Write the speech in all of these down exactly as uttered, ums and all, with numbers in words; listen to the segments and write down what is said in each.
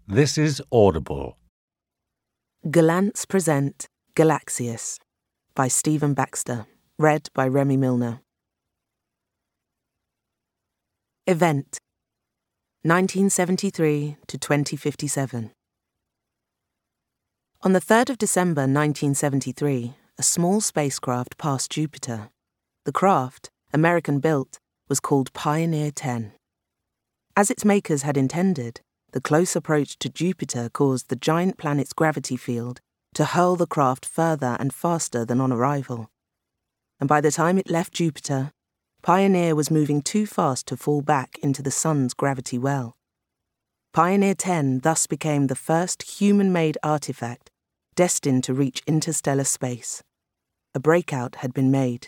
This is Audible. Gollancz present Galaxius by Stephen Baxter, read by Remy Milner. Event nineteen seventy-three to twenty fifty-seven. On the third of December nineteen seventy-three, a small spacecraft passed Jupiter. The craft, American-built, was called Pioneer ten. As its makers had intended, the close approach to Jupiter caused the giant planet's gravity field to hurl the craft further and faster than on arrival. And by the time it left Jupiter, Pioneer was moving too fast to fall back into the Sun's gravity well. Pioneer ten thus became the first human-made artifact destined to reach interstellar space. A breakout had been made.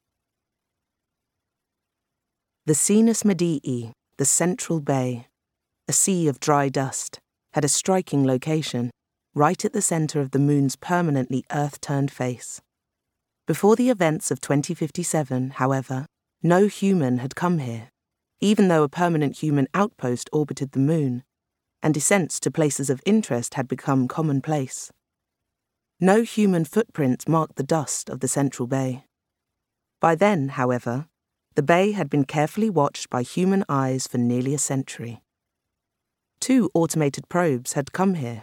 The Caenis Medii, the Central Bay, a sea of dry dust, had a striking location, right at the centre of the Moon's permanently Earth-turned face. Before the events of twenty fifty-seven, however, no human had come here, even though a permanent human outpost orbited the Moon, and descents to places of interest had become commonplace. No human footprints marked the dust of the Central Bay. By then, however, the bay had been carefully watched by human eyes for nearly a century. Two automated probes had come here.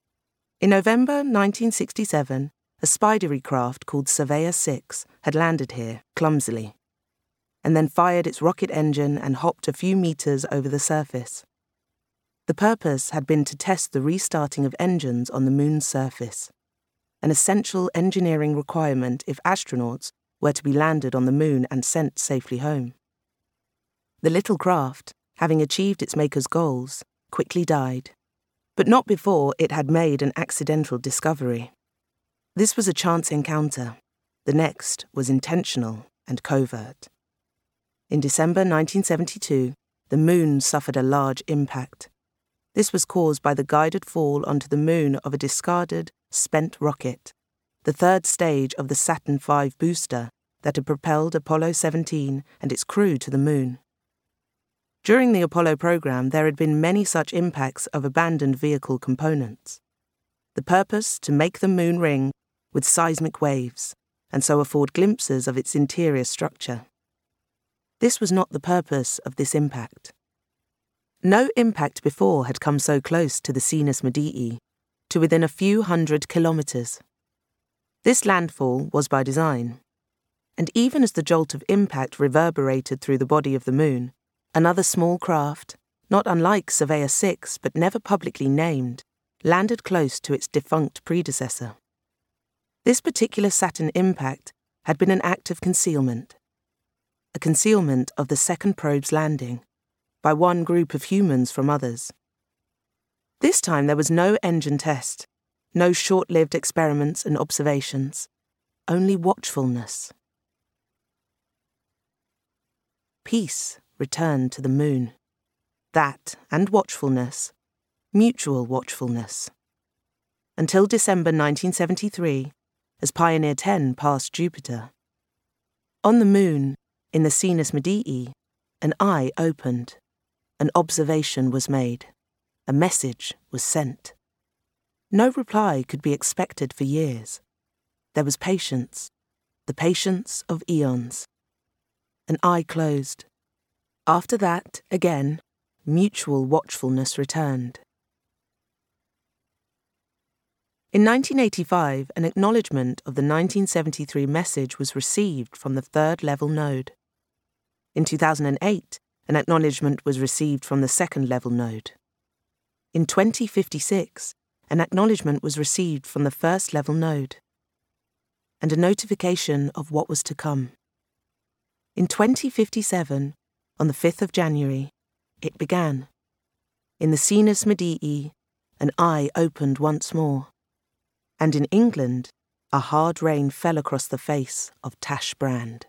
In November nineteen sixty-seven, a spidery craft called Surveyor six had landed here, clumsily, and then fired its rocket engine and hopped a few meters over the surface. The purpose had been to test the restarting of engines on the Moon's surface, an essential engineering requirement if astronauts were to be landed on the Moon and sent safely home. The little craft, having achieved its maker's goals, quickly died, but not before it had made an accidental discovery. This was a chance encounter. The next was intentional and covert. In December nineteen seventy-two, the Moon suffered a large impact. This was caused by the guided fall onto the Moon of a discarded, spent rocket, the third stage of the Saturn five booster that had propelled Apollo seventeen and its crew to the Moon. During the Apollo program, there had been many such impacts of abandoned vehicle components. The purpose to make the Moon ring with seismic waves, and so afford glimpses of its interior structure. This was not the purpose of this impact. No impact before had come so close to the Caenis Medii, to within a few hundred kilometers. This landfall was by design, and even as the jolt of impact reverberated through the body of the Moon, another small craft, not unlike Surveyor six but never publicly named, landed close to its defunct predecessor. This particular Saturn impact had been an act of concealment, a concealment of the second probe's landing, by one group of humans from others. This time there was no engine test, no short-lived experiments and observations, only watchfulness. Peace returned to the Moon. That and watchfulness, mutual watchfulness. Until December nineteen seventy-three, as Pioneer ten passed Jupiter. On the Moon, in the Caenis Medii, an eye opened, an observation was made, a message was sent. No reply could be expected for years. There was patience, the patience of eons. An eye closed. After that, again, mutual watchfulness returned. In nineteen eighty-five, an acknowledgement of the nineteen seventy-three message was received from the third-level node. In two thousand eight, an acknowledgement was received from the second-level node. In twenty fifty-six, an acknowledgement was received from the first-level node, and a notification of what was to come. In twenty fifty-seven, on the fifth of January, it began. In the Caenis Medii, an eye opened once more, and in England, a hard rain fell across the face of Tash Brand.